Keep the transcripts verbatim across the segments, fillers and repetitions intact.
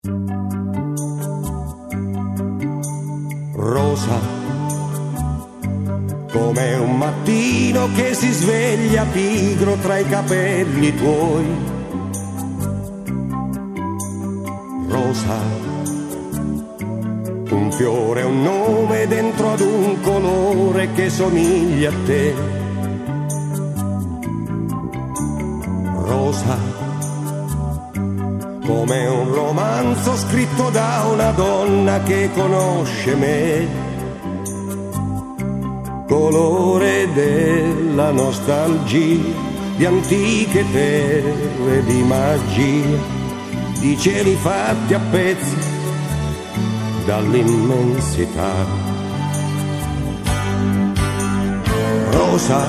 Rosa, come un mattino che si sveglia pigro tra i capelli tuoi. Rosa, un fiore, un nome dentro ad un colore che somiglia a te. Rosa, come un romanzo scritto da una donna che conosce me. Colore della nostalgia, di antiche terre, di magia, di cieli fatti a pezzi dall'immensità. Rosa,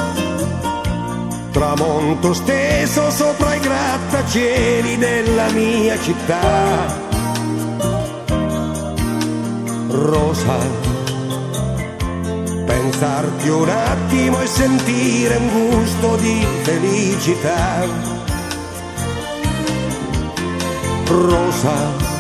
tramonto steso sopra i grattacieli della mia città. Rosa, pensarti un attimo e sentire un gusto di felicità. Rosa,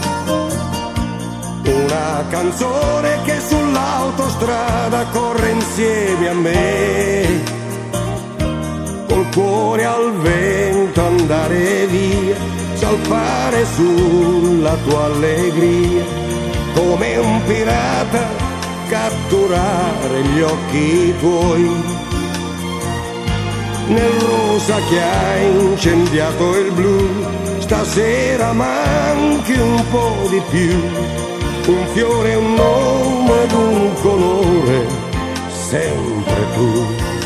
una canzone che sull'autostrada corre insieme a me, col cuore al vento andare via, salpare sulla tua allegria, come un pirata catturare gli occhi tuoi. Nel rosa che ha incendiato il blu, stasera manchi un po' di più, un fiore, un nome ed un colore, sempre tu.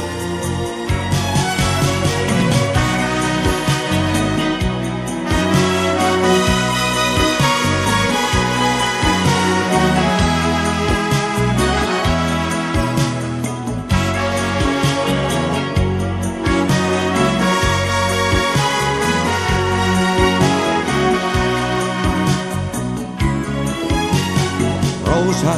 Rosa,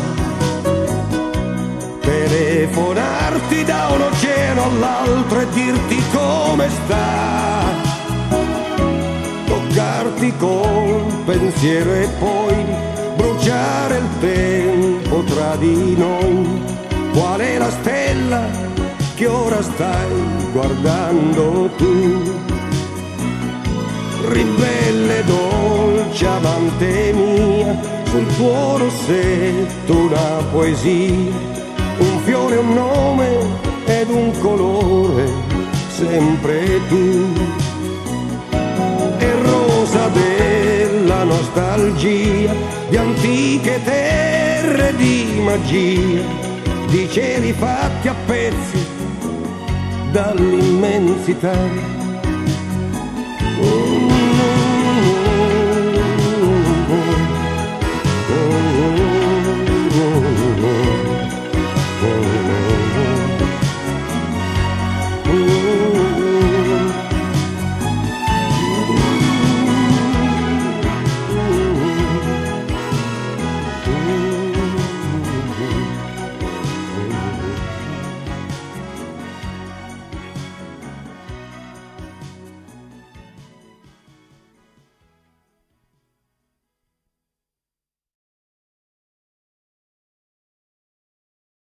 telefonarti da un oceano all'altro e dirti come sta, toccarti col pensiero e poi bruciare il tempo tra di noi. Qual è la stella che ora stai guardando tu? Ribelle, dolce amante mia, sul tuo rossetto una poesia, un fiore, un nome ed un colore, sempre tu. E rosa della nostalgia, di antiche terre, di magia, di cieli fatti a pezzi dall'immensità.